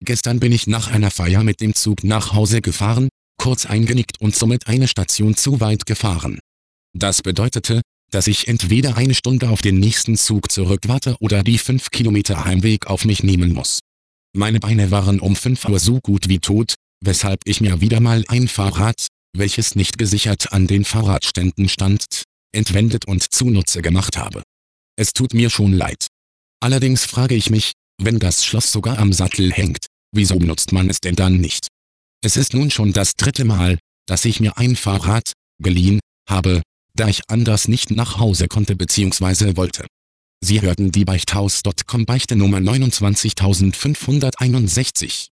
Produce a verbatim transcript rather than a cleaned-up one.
Gestern bin ich nach einer Feier mit dem Zug nach Hause gefahren, kurz eingenickt und somit eine Station zu weit gefahren. Das bedeutete, dass ich entweder eine Stunde auf den nächsten Zug zurückwarte oder die fünf Kilometer Heimweg auf mich nehmen muss. Meine Beine waren um fünf Uhr so gut wie tot, weshalb ich mir wieder mal ein Fahrrad, welches nicht gesichert an den Fahrradständen stand, entwendet und zunutze gemacht habe. Es tut mir schon leid. Allerdings frage ich mich, wenn das Schloss sogar am Sattel hängt, wieso benutzt man es denn dann nicht? Es ist nun schon das dritte Mal, dass ich mir ein Fahrrad geliehen habe, da ich anders nicht nach Hause konnte bzw. wollte. Sie hörten die Beichthaus Punkt com Beichte Nummer neunundzwanzigtausendfünfhunderteinundsechzig.